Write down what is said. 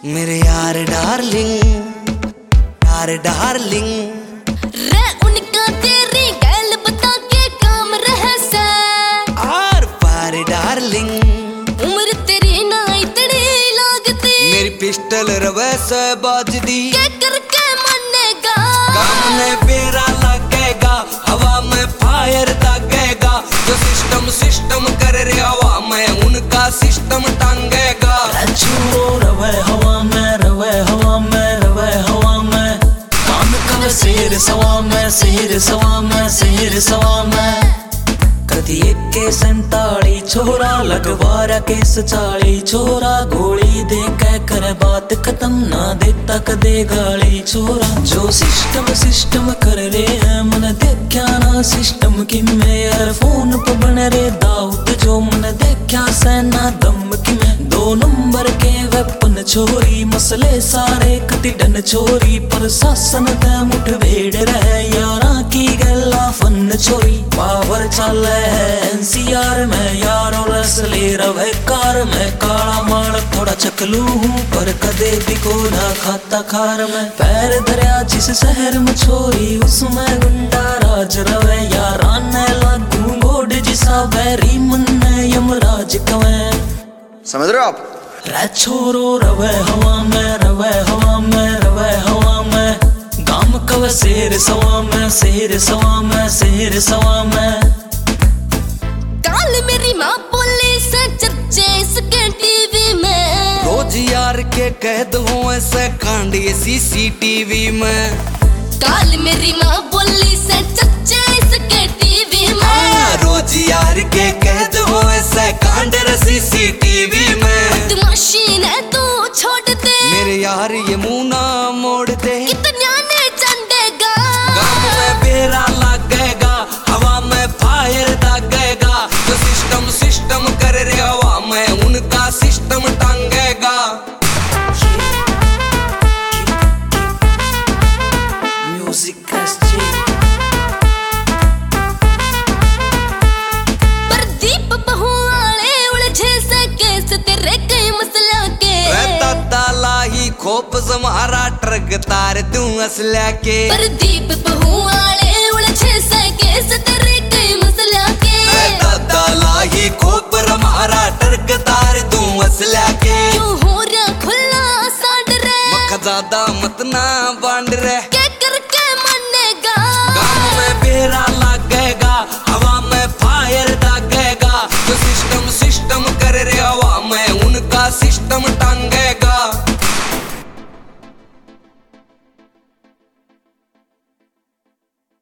मेरे यार डार्लिंग, यार डार्लिंग रे उनका तेरी गैल बता के काम रहे से आर पार डार्लिंग। उम्र तेरी ना इतनी लागती, मेरी पिस्टल रवे से बाजदी के करके मनेगा। काम में बेरा लगेगा, हवा में फायर दागेगा। जो सिस्टम सिस्टम कर रहे हवा में, उनका सिस्टम टांगेगा। रवे हवा में, रवे हवा में, रवे हवा में। काम कर शेर सवा में, शेर सवा में, शेर सवा में। कदी के 47 छोरा लगवारा के 40 छोरा। गोली दे के कर बात खत्म ना देता कदे गाली छोरा। जो सिस्टम सिस्टम कर रहे हैं मन देखा ना सिस्टम की में। यार फोन पे बन रे दाऊद जो मन देखा सेना दम की में। 2 नंबर के वेपन छोरी, मसले सारे कतिडन छोरी। प्रशासन ते मुठभेड़ रहे यारा की गल्ला फन छोरी। पावर चल NCR में यारो रसले रवे कार में। काला माल थोड़ा चकलू हूँ पर कदे भी को ना खाता खार में। पैर धरिया जिस शहर में छोरी, उसमें गुंडा राज रवे यारा ने लागू बोर्ड जिसा बैरी मन यमराज कवे। समझ रहे हो आप? रे छोरो रवे हवा में, रवे हवा में, रवे हवा में। गाम कवे शेर सवा में, शेर सवा में, शेर सवा में। काल मेरी माँ बोली से चर्चे इसके टीवी में। रोज यार के कैद हो ऐसे कांड ये CCTV में। काल मेरी माँ बोली से चर्चे इसके टीवी में। रोज यार के कैद हो ऐसे कांड CCTV में। बदमाशी ने तू छोड़ दे, मेरे यार ये मुंह ना मोड़ दे। कितना ने चंडेगा। काम में बेरा लगेगा, हवा में फायर दागेगा। जो सिस्टम सिस्टम कर रहे हवा में, उनका सिस्टम टांगेगा। म्यूजिक प्रदीप बहु वाले उलझे से केस तेरे कई मसला के। लाही खोप समारा ट्रक तार दूं असला के। प्रदीप बहु वाले उलझे से केस तेरे कई मसला के। दादा लाही खोप हमारा ट्रक तार दूं असला के। क्यों हो रहा खुला साड़ रे, मख ज्यादा मत ना बांड रे।